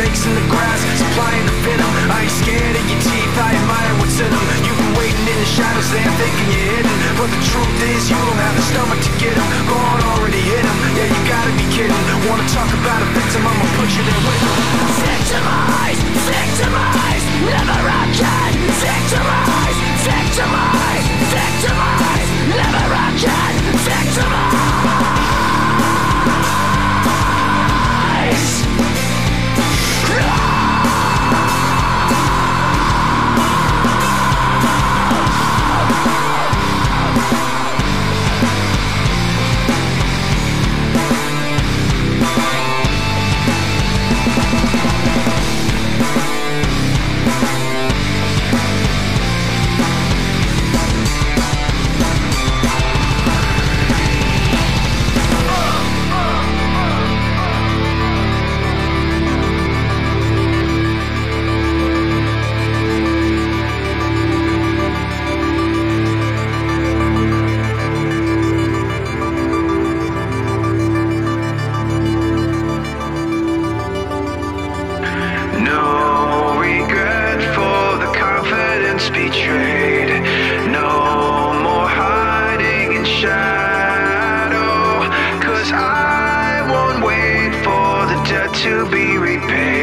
snakes in the grass, supplying the venom. I ain't scared of your teeth, I admire what's in them. You've been waiting in the shadows there thinking you're hidden, but the truth is you don't have the stomach to get them. God already hit them, yeah you gotta be kidding. Wanna talk about a victim, I'ma put you there with them. Victimize, victimize, never again. Victimize, victimize, victimize, never again. Victimize. To be repaid.